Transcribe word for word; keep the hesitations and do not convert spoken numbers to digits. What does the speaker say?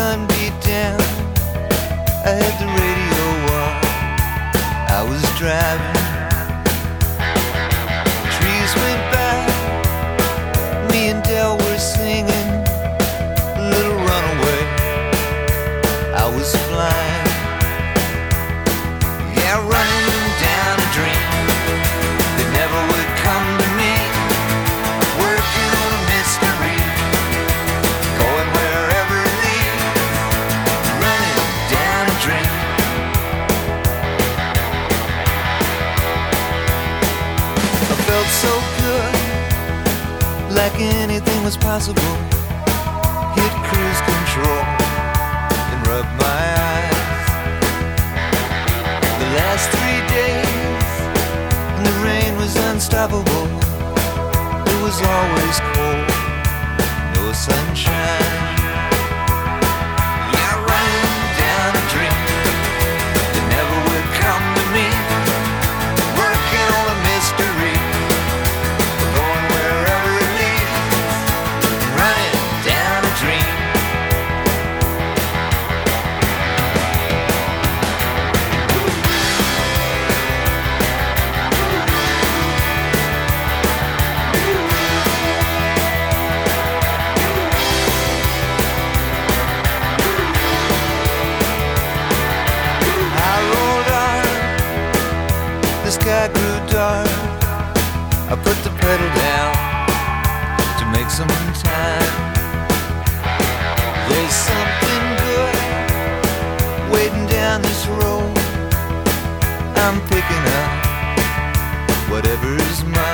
sun beat down, I had the radio on. I was driving, trees went by, me and Del were singing Little Runaway. I was flying, yeah, running down a dream that never would come to me, working on a mystery, going wherever it leads, running down a dream. I felt so good, like anything was possible. Hit cruise control and rub my eyes. The last three days, and the rain was unstoppable. It was always cold, no sunshine. Yeah, running down a dream that never would come to me, working on a mystery, going wherever it leads, running down a dream. I rolled on, the sky grew dark. I put the pedal down to make some time. There's something good waiting down this road. I'm picking up whatever's mine.